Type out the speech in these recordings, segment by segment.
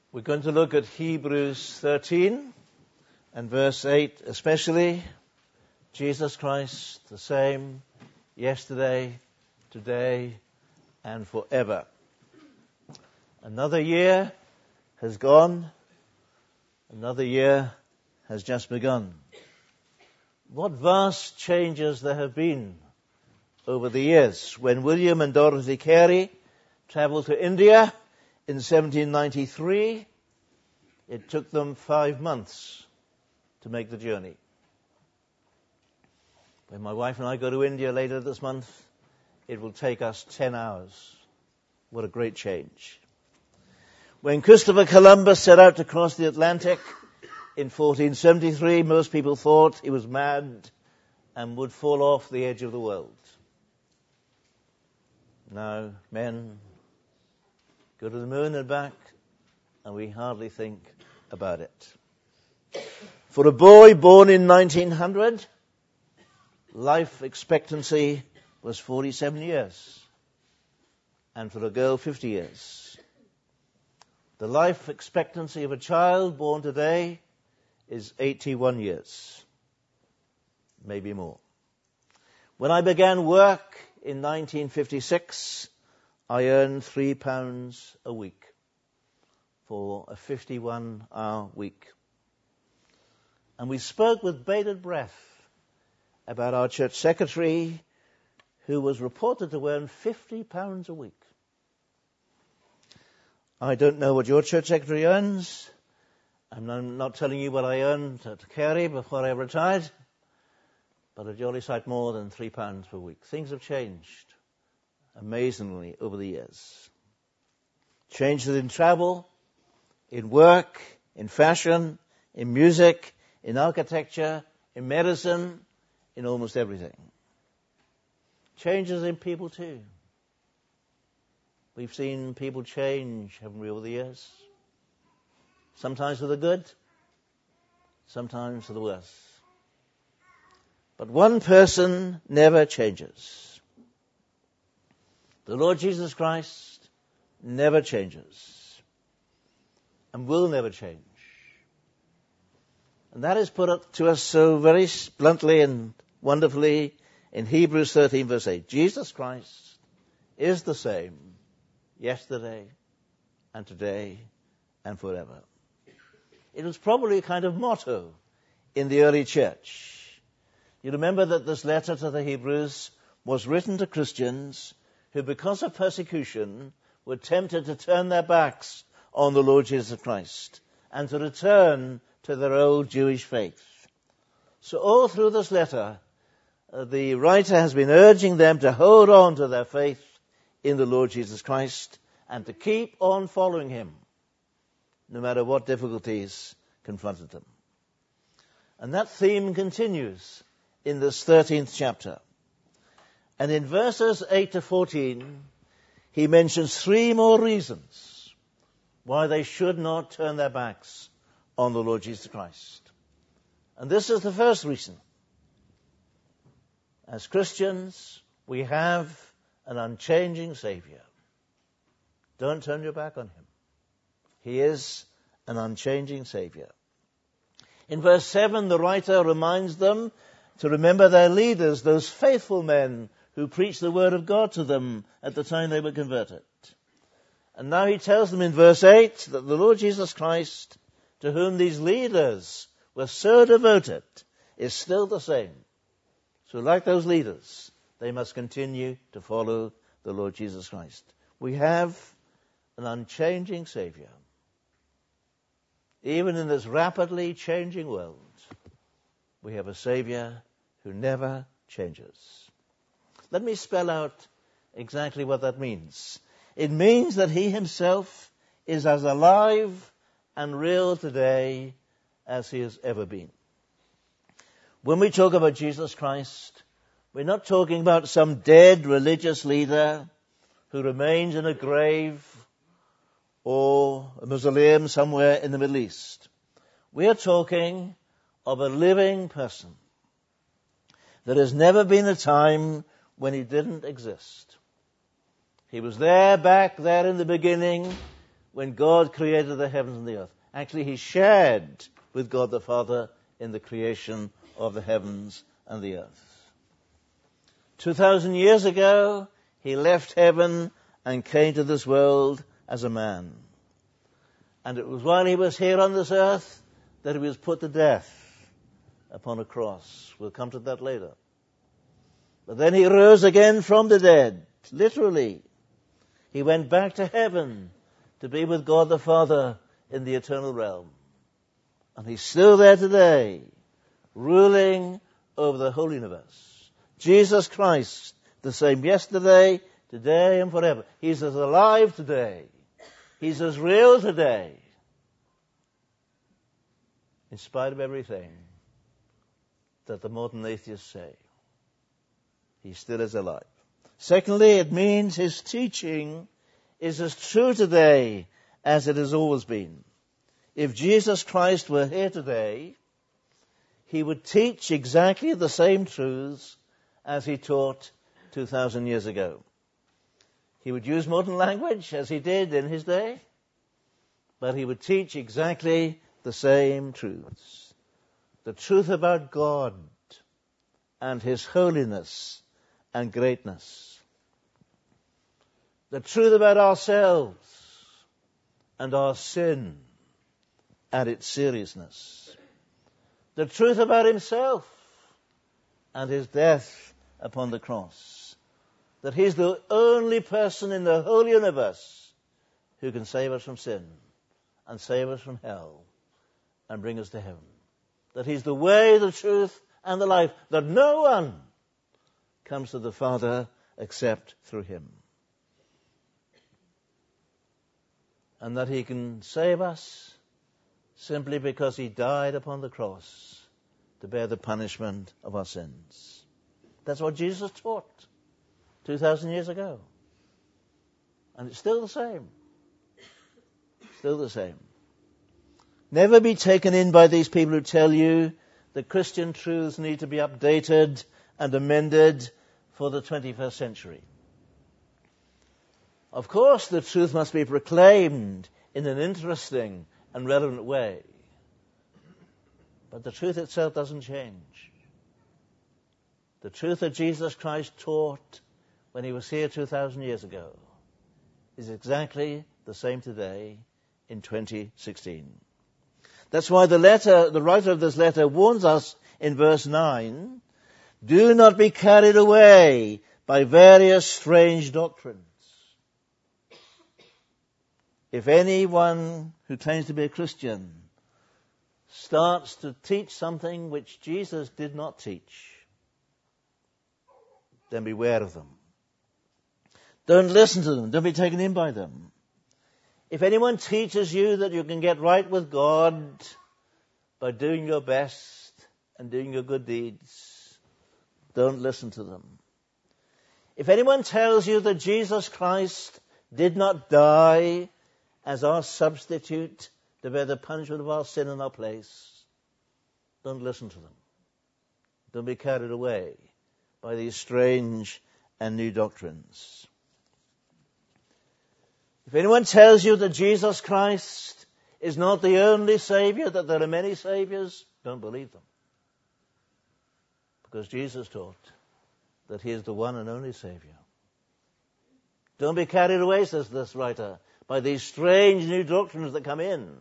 We're going to look at Hebrews 13 and verse 8 especially. Jesus Christ, the same yesterday, today, and forever. Another year has gone. Another year has just begun. What vast changes there have been over the years. When William and Dorothy Carey traveled to India in 1793, it took them 5 months to make the journey. When my wife and I go to India later this month, it will take us 10 hours. What a great change. When Christopher Columbus set out to cross the Atlantic in 1473, most people thought he was mad and would fall off the edge of the world. Now, men go to the moon and back, and we hardly think about it. For a boy born in 1900, life expectancy was 47 years, and for a girl, 50 years. The life expectancy of a child born today is 81 years, maybe more. When I began work in 1956, I earned £3 a week for a 51-hour week. And we spoke with bated breath about our church secretary, who was reported to earn £50 a week. I don't know what your church secretary earns. I'm not telling you what I earned at Carey before I retired, but a jolly sight more than £3 per week. Things have changed amazingly over the years. Changes in travel, in work, in fashion, in music, in architecture, in medicine, in almost everything. Changes in people too. We've seen people change, haven't we, over the years? Sometimes for the good, sometimes for the worse. But one person never changes. The Lord Jesus Christ never changes and will never change. And that is put up to us so very bluntly and wonderfully in Hebrews 13 verse 8. Jesus Christ is the same yesterday and today and forever. It was probably a kind of motto in the early church. You remember that this letter to the Hebrews was written to Christians who, because of persecution, were tempted to turn their backs on the Lord Jesus Christ and to return to their old Jewish faith. So all through this letter, the writer has been urging them to hold on to their faith in the Lord Jesus Christ and to keep on following him, no matter what difficulties confronted them. And that theme continues in this 13th chapter. And in verses 8 to 14, he mentions 3 more reasons why they should not turn their backs on the Lord Jesus Christ. And this is the first reason. As Christians, we have an unchanging Savior. Don't turn your back on him. He is an unchanging Savior. In verse 7, the writer reminds them to remember their leaders, those faithful men who preached the word of God to them at the time they were converted. And now he tells them in verse 8 that the Lord Jesus Christ, to whom these leaders were so devoted, is still the same. So like those leaders, they must continue to follow the Lord Jesus Christ. We have an unchanging Savior. Even in this rapidly changing world, we have a Savior who never changes. Let me spell out exactly what that means. It means that he himself is as alive and real today as he has ever been. When we talk about Jesus Christ, we're not talking about some dead religious leader who remains in a grave or a mausoleum somewhere in the Middle East. We are talking of a living person. There has never been a time when he didn't exist. He was there back there in the beginning when God created the heavens and the earth. Actually, he shared with God the Father in the creation of the heavens and the earth. 2,000 years ago, he left heaven and came to this world as a man. And it was while he was here on this earth that he was put to death upon a cross. We'll come to that later. But then he rose again from the dead, literally. He went back to heaven to be with God the Father in the eternal realm. And he's still there today, ruling over the whole universe. Jesus Christ, the same yesterday, today, and forever. He's as alive today. He's as real today. In spite of everything that the modern atheists say, he still is alive. Secondly, it means his teaching is as true today as it has always been. If Jesus Christ were here today, he would teach exactly the same truths as he taught 2,000 years ago. He would use modern language as he did in his day, but he would teach exactly the same truths. The truth about God and his holiness and greatness. The truth about ourselves and our sin and its seriousness. The truth about himself and his death upon the cross. That he's the only person in the whole universe who can save us from sin and save us from hell and bring us to heaven. That he's the way, the truth, and the life. That no one comes to the Father except through him. And that he can save us simply because he died upon the cross to bear the punishment of our sins. That's what Jesus taught 2,000 years ago. And it's still the same. Still the same. Never be taken in by these people who tell you that Christian truths need to be updated and amended for the 21st century. Of course, the truth must be proclaimed in an interesting and relevant way. But the truth itself doesn't change. The truth that Jesus Christ taught when he was here 2,000 years ago is exactly the same today in 2016. That's why the writer of this letter warns us in verse 9, do not be carried away by various strange doctrines. If anyone who claims to be a Christian starts to teach something which Jesus did not teach, then beware of them. Don't listen to them. Don't be taken in by them. If anyone teaches you that you can get right with God by doing your best and doing your good deeds, don't listen to them. If anyone tells you that Jesus Christ did not die as our substitute to bear the punishment of our sin in our place, don't listen to them. Don't be carried away by these strange and new doctrines. If anyone tells you that Jesus Christ is not the only Savior, that there are many Saviors, don't believe them. Because Jesus taught that he is the one and only Savior. Don't be carried away, says this writer, by these strange new doctrines that come in.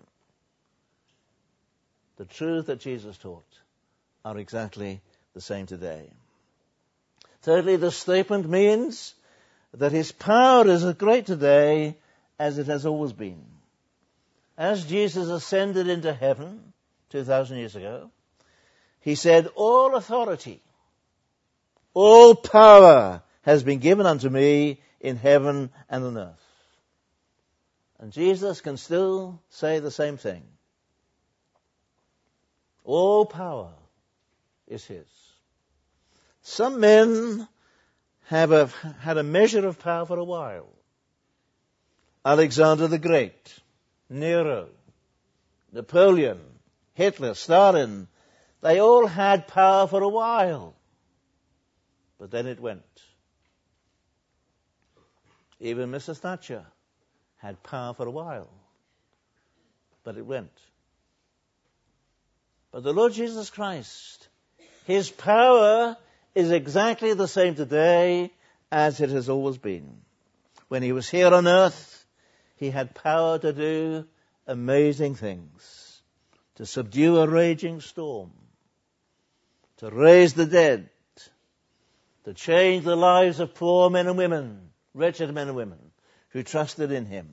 The truth that Jesus taught are exactly the same today. Thirdly, the statement means that his power is as great today as it has always been. As Jesus ascended into heaven 2,000 years ago, he said, all authority, all power has been given unto me in heaven and on earth. And Jesus can still say the same thing. All power is his. Some men have had a measure of power for a while. Alexander the Great, Nero, Napoleon, Hitler, Stalin, they all had power for a while. But then it went. Even Mrs. Thatcher had power for a while. but it went. But the Lord Jesus Christ, his power is exactly the same today as it has always been. When he was here on earth, he had power to do amazing things, to subdue a raging storm, to raise the dead, to change the lives of poor men and women, wretched men and women who trusted in him.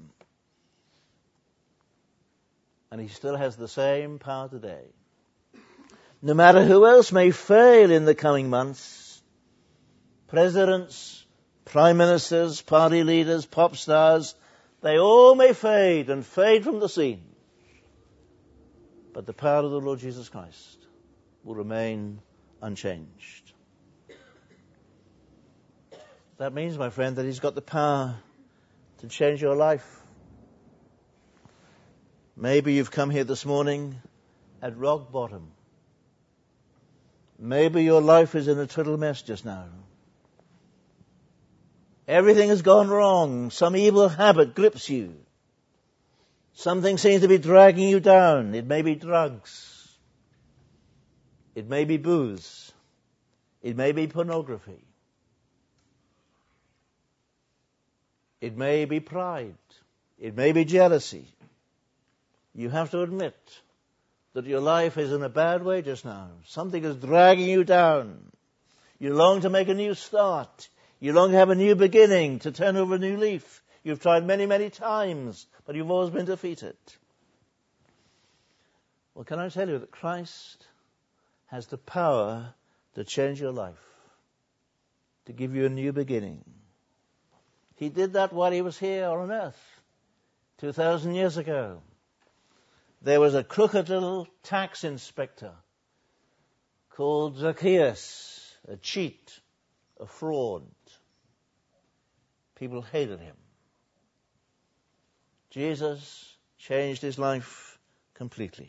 And he still has the same power today. No matter who else may fail in the coming months, presidents, prime ministers, party leaders, pop stars, they all may fade and fade from the scene. But the power of the Lord Jesus Christ will remain unchanged. That means, my friend, that he's got the power to change your life. Maybe you've come here this morning at rock bottom. Maybe your life is in a total mess just now. Everything has gone wrong. Some evil habit grips you. Something seems to be dragging you down. It may be drugs. It may be booze. It may be pornography. It may be pride. It may be jealousy. You have to admit that your life is in a bad way just now. Something is dragging you down. You long to make a new start. You long to have a new beginning, to turn over a new leaf. You've tried many, many times, but you've always been defeated. Well, can I tell you that Christ has the power to change your life, to give you a new beginning. He did that while he was here on earth, 2,000 years ago. There was a crooked little tax inspector called Zacchaeus, a cheat, a fraud. People hated him. Jesus changed his life completely.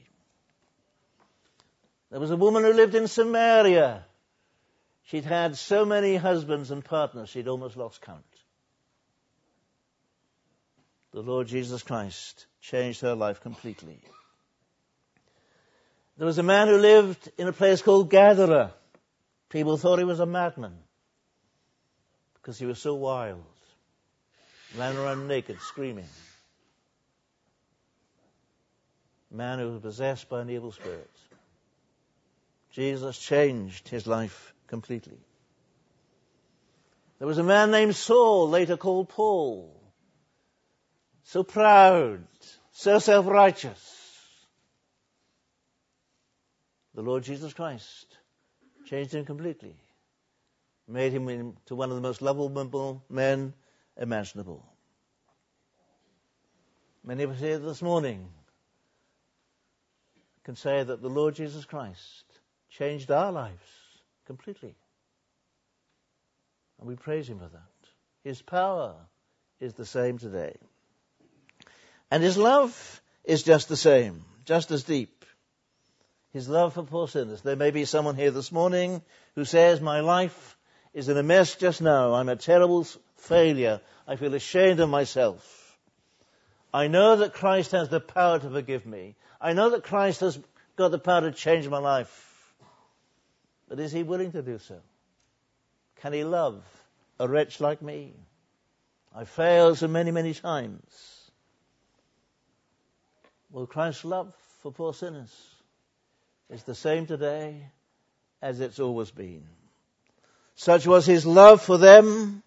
There was a woman who lived in Samaria. She'd had so many husbands and partners, she'd almost lost count. The Lord Jesus Christ changed her life completely. There was a man who lived in a place called Gadara. People thought he was a madman because he was so wild. Ran around naked, screaming. Man who was possessed by an evil spirit. Jesus changed his life completely. There was a man named Saul, later called Paul. So proud, so self-righteous. The Lord Jesus Christ changed him completely. Made him into one of the most lovable men imaginable. Many of us here this morning can say that the Lord Jesus Christ changed our lives completely. And we praise him for that. His power is the same today. And his love is just the same, just as deep. His love for poor sinners. There may be someone here this morning who says, my life is in a mess just now. I'm a terrible failure. I feel ashamed of myself. I know that Christ has the power to forgive me. I know that Christ has got the power to change my life. But is he willing to do so? Can he love a wretch like me? I failed so many, many times. Well, Christ's love for poor sinners is the same today as it's always been. Such was his love for them.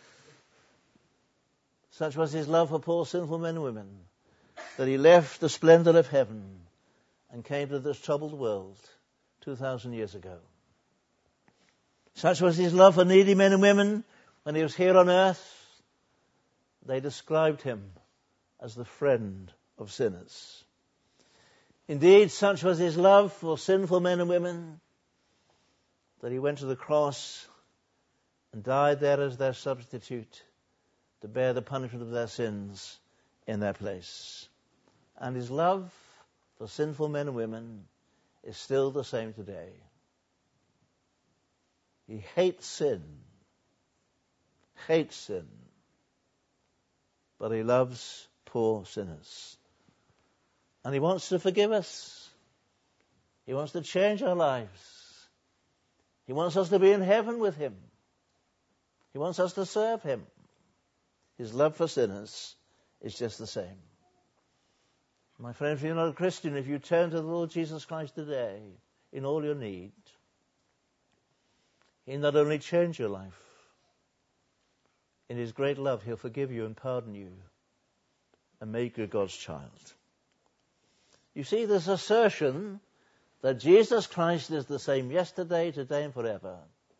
Such was his love for poor sinful men and women that he left the splendor of heaven and came to this troubled world 2,000 years ago. Such was his love for needy men and women when he was here on earth. They described him as the friend of sinners. Indeed, such was his love for sinful men and women that he went to the cross and died there as their substitute to bear the punishment of their sins in their place. And his love for sinful men and women is still the same today. He hates sin, but he loves poor sinners. And he wants to forgive us. He wants to change our lives. He wants us to be in heaven with him. He wants us to serve him. His love for sinners is just the same. My friend, if you're not a Christian, if you turn to the Lord Jesus Christ today in all your need, he'll not only change your life, in his great love he'll forgive you and pardon you and make you God's child. You see, this assertion that Jesus Christ is the same yesterday, today, and forever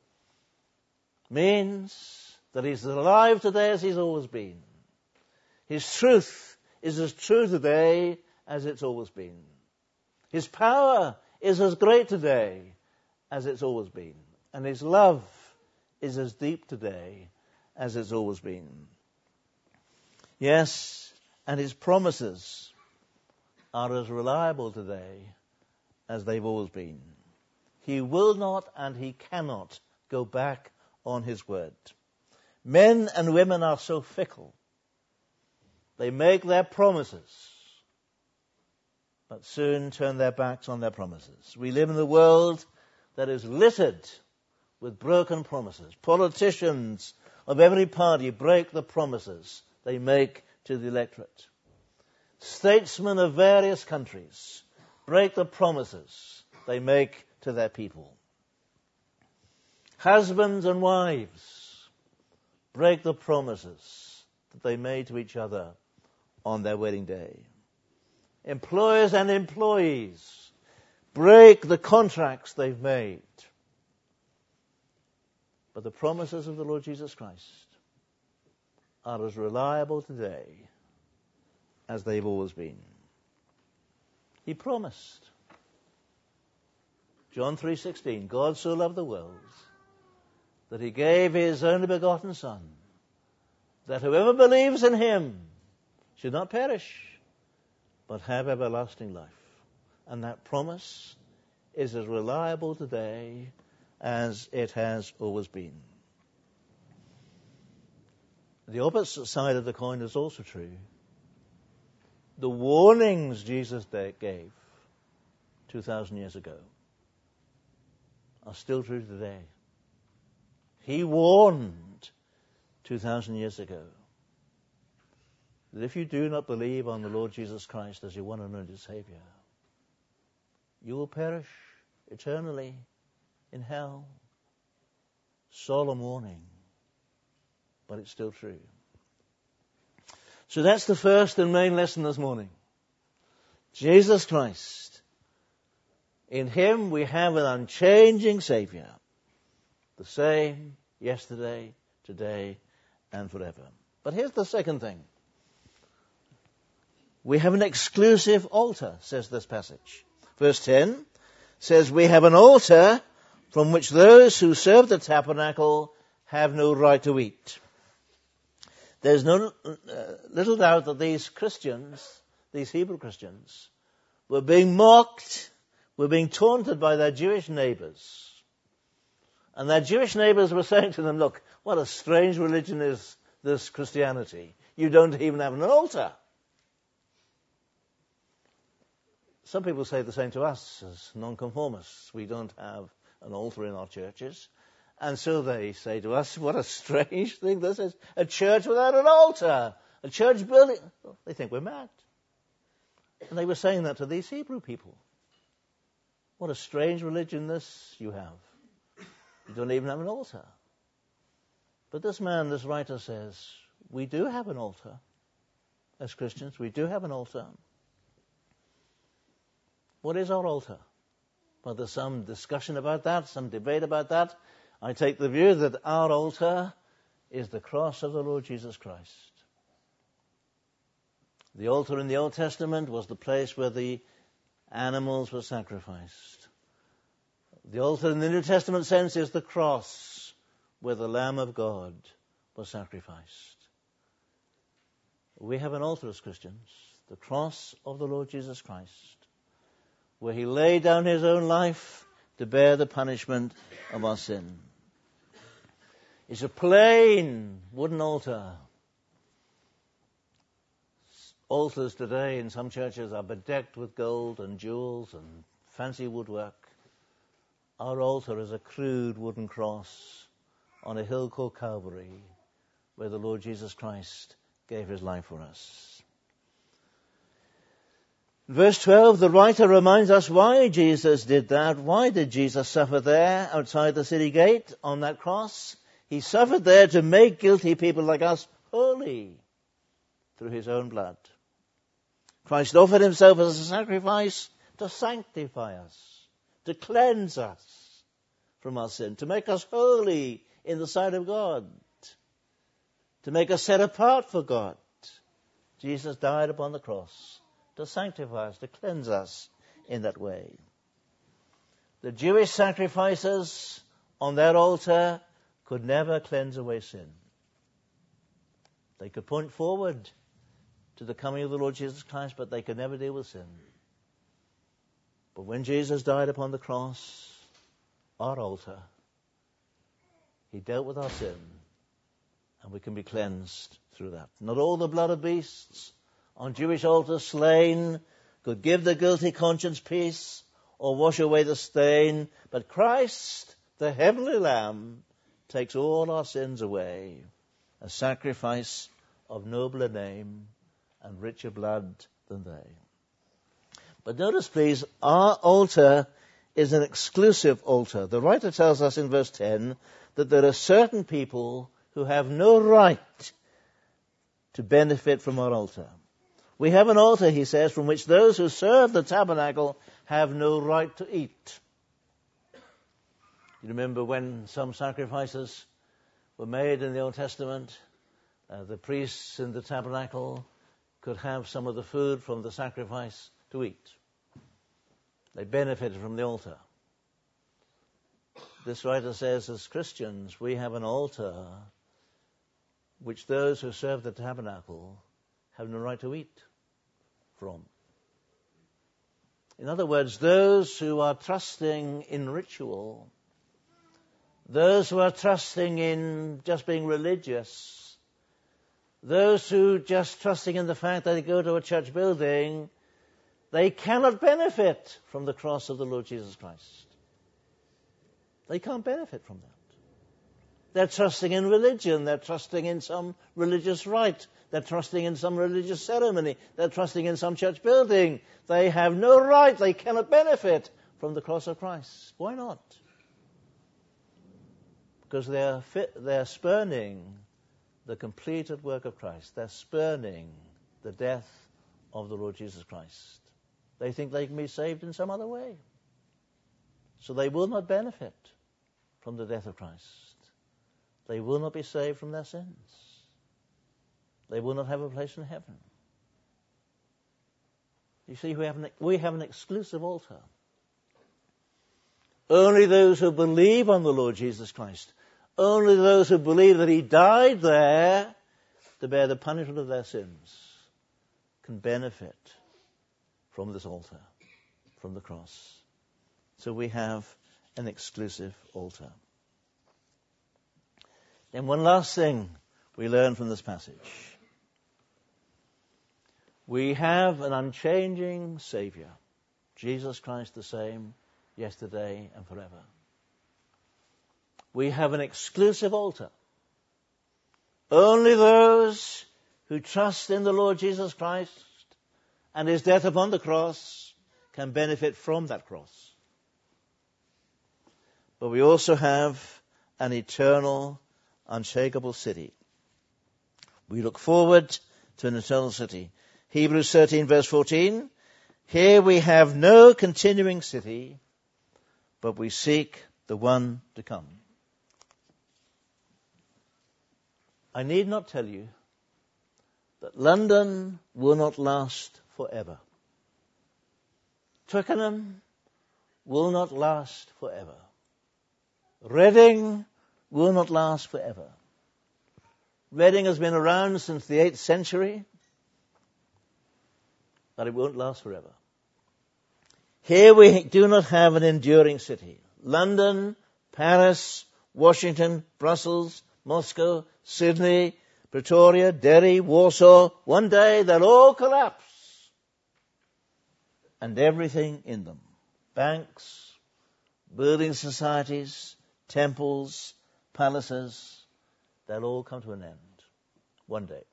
means that he's alive today as he's always been. His truth is as true today as it's always been. His power is as great today as it's always been. And his love is as deep today as it's always been. Yes, and his promises are as reliable today as they've always been. He will not and he cannot go back on his word. Men and women are so fickle. They make their promises, but soon turn their backs on their promises. We live in a world that is littered with broken promises. Politicians of every party break the promises they make to the electorate. Statesmen of various countries break the promises they make to their people. Husbands and wives break the promises that they made to each other on their wedding day. Employers and employees break the contracts they've made. But the promises of the Lord Jesus Christ are as reliable today as they've always been. He promised. John 3:16, God so loved the world that he gave his only begotten Son, that whoever believes in him should not perish, but have everlasting life. And that promise is as reliable today as it has always been. The opposite side of the coin is also true. The warnings Jesus gave 2,000 years ago are still true today. He warned 2,000 years ago that if you do not believe on the Lord Jesus Christ as your one and only Savior, you will perish eternally in hell. Solemn warning, but it's still true. So that's the first and main lesson this morning. Jesus Christ. In him we have an unchanging Savior, the same yesterday, today, and forever. But here's the second thing. We have an exclusive altar, says this passage. Verse 10 says, we have an altar from which those who serve the tabernacle have no right to eat. There's no little doubt that these Christians, these Hebrew Christians, were being mocked, were being taunted by their Jewish neighbors. And their Jewish neighbors were saying to them, look, what a strange religion is this Christianity. You don't even have an altar. Some people say the same to us as nonconformists. We don't have an altar in our churches. And so they say to us, what a strange thing this is. A church without an altar. A church building. They think we're mad. And they were saying that to these Hebrew people. What a strange religion this you have. You don't even have an altar. But this man, this writer says, we do have an altar. As Christians, we do have an altar. What is our altar? Well, there's some discussion about that, some debate about that. I take the view that our altar is the cross of the Lord Jesus Christ. The altar in the Old Testament was the place where the animals were sacrificed. The altar in the New Testament sense is the cross where the Lamb of God was sacrificed. We have an altar as Christians, the cross of the Lord Jesus Christ, where he laid down his own life to bear the punishment of our sin. It's a plain wooden altar, altars today in some churches are bedecked with gold and jewels and fancy woodwork. Our altar is a crude wooden cross on a hill called Calvary, where the Lord Jesus Christ gave his life for us. Verse 12, the writer reminds us why Jesus did that. Why did Jesus suffer there outside the city gate on that cross? He suffered there to make guilty people like us holy through his own blood. Christ offered himself as a sacrifice to sanctify us, to cleanse us from our sin, to make us holy in the sight of God, to make us set apart for God. Jesus died upon the cross to sanctify us, to cleanse us in that way. The Jewish sacrifices on that altar could never cleanse away sin. They could point forward to the coming of the Lord Jesus Christ, but they could never deal with sin. But when Jesus died upon the cross, our altar, he dealt with our sin, and we can be cleansed through that. Not all the blood of beasts on Jewish altars slain could give the guilty conscience peace or wash away the stain, but Christ, the heavenly Lamb, takes all our sins away, a sacrifice of nobler name and richer blood than they. But notice, please, our altar is an exclusive altar. The writer tells us in verse 10 that there are certain people who have no right to benefit from our altar. We have an altar, he says, from which those who serve the tabernacle have no right to eat. You remember when some sacrifices were made in the Old Testament, the priests in the tabernacle could have some of the food from the sacrifice to eat. They benefited from the altar. This writer says, as Christians, we have an altar which those who serve the tabernacle have no right to eat from. In other words, those who are trusting in ritual, those who are trusting in just being religious, those who just trusting in the fact that they go to a church building, they cannot benefit from the cross of the Lord Jesus Christ. They can't benefit from that. They're trusting in religion. They're trusting in some religious rite. They're trusting in some religious ceremony. They're trusting in some church building. They have no right. They cannot benefit from the cross of Christ. Why not? Because they're spurning the completed work of Christ. They're spurning the death of the Lord Jesus Christ. They think they can be saved in some other way. So they will not benefit from the death of Christ. They will not be saved from their sins. They will not have a place in heaven. You see, we have an exclusive altar. Only those who believe on the Lord Jesus Christ, only those who believe that he died there to bear the punishment of their sins, can benefit from this altar, from the cross. So we have an exclusive altar. Then one last thing we learn from this passage. We have an unchanging Savior, Jesus Christ the same, yesterday and forever. We have an exclusive altar. Only those who trust in the Lord Jesus Christ and his death upon the cross can benefit from that cross. But we also have an eternal, unshakable city. We look forward to an eternal city. Hebrews 13 verse 14, here we have no continuing city, but we seek the one to come. I need not tell you that London will not last forever. Twickenham will not last forever. Reading will not last forever. Reading has been around since the 8th century, but it won't last forever. Here we do not have an enduring city. London, Paris, Washington, Brussels, Moscow, Sydney, Pretoria, Derry, Warsaw, one day they'll all collapse. And everything in them, banks, building societies, temples, palaces, they'll all come to an end one day.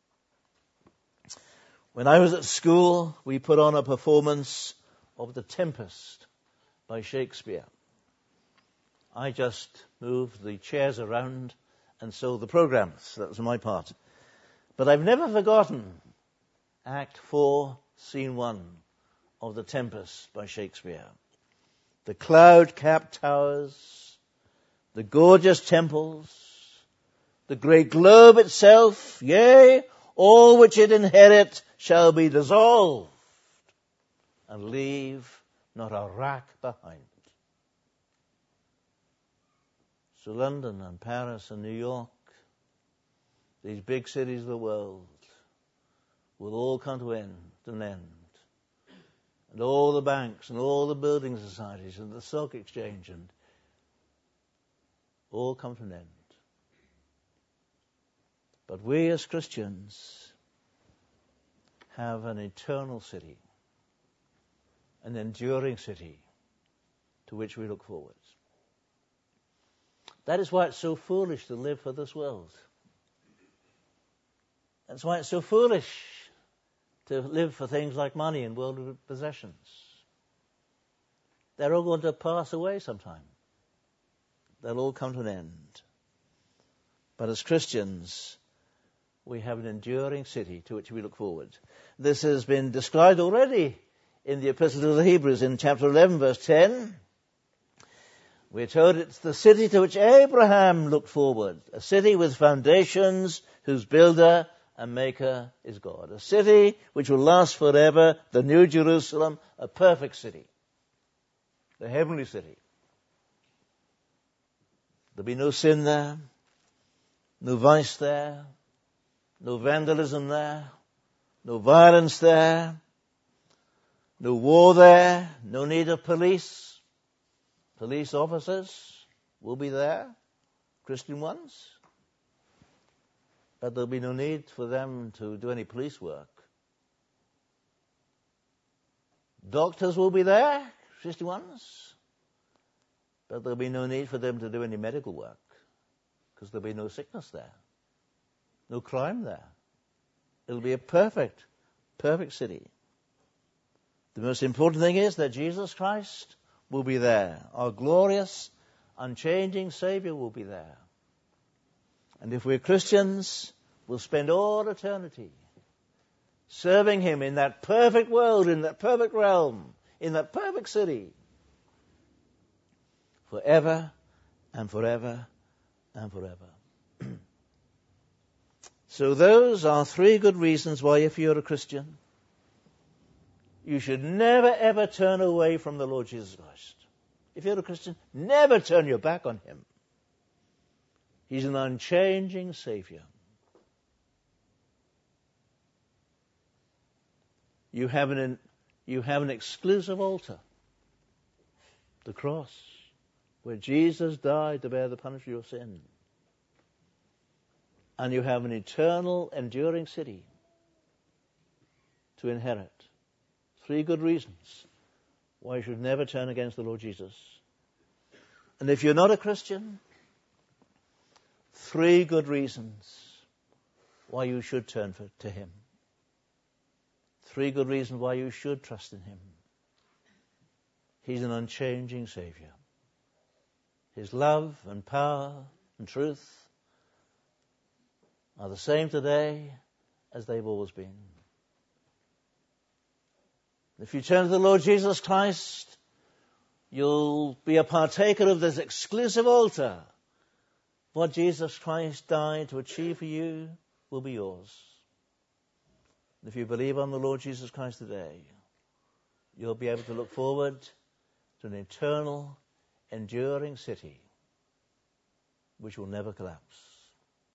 When I was at school, we put on a performance of The Tempest by Shakespeare. I just moved the chairs around and sold the programs. That was my part. But I've never forgotten Act 4, Scene 1 of The Tempest by Shakespeare. The cloud-capped towers, the gorgeous temples, the great globe itself, yea, all which it inherit shall be dissolved and leave not a rack behind. So London and Paris and New York, these big cities of the world, will all come to an end. And all the banks and all the building societies and the stock exchange and all come to an end. But we as Christians have an eternal city, an enduring city to which we look forward. That is why it's so foolish to live for this world. That's why it's so foolish to live for things like money and worldly possessions. They're all going to pass away sometime. They'll all come to an end. But as Christians, we have an enduring city to which we look forward. This has been described already in the Epistle to the Hebrews in chapter 11, verse 10. We're told it's the city to which Abraham looked forward, a city with foundations whose builder and maker is God. A city which will last forever, the New Jerusalem, a perfect city, the heavenly city. There'll be no sin there, no vice there, no vandalism there, no violence there, no war there, no need of police. Police officers will be there, Christian ones. But there'll be no need for them to do any police work. Doctors will be there, Christian ones. But there'll be no need for them to do any medical work, because there'll be no sickness there, no crime there. It'll be a perfect city. The most important thing is that Jesus Christ will be there. Our glorious, unchanging Savior will be there. And if we're Christians, we'll spend all eternity serving Him in that perfect world, in that perfect realm, in that perfect city, forever and forever and forever. So those are three good reasons why, if you're a Christian, you should never ever turn away from the Lord Jesus Christ. If you're a Christian, never turn your back on Him. He's an unchanging Savior. You have an exclusive altar, the cross, where Jesus died to bear the punishment of your sin. And you have an eternal, enduring city to inherit. Three good reasons why you should never turn against the Lord Jesus. And if you're not a Christian, three good reasons why you should turn to Him. Three good reasons why you should trust in Him. He's an unchanging Savior. His love and power and truth are the same today as they've always been. If you turn to the Lord Jesus Christ, you'll be a partaker of this exclusive altar. What Jesus Christ died to achieve for you will be yours. If you believe on the Lord Jesus Christ today, you'll be able to look forward to an eternal, enduring city which will never collapse.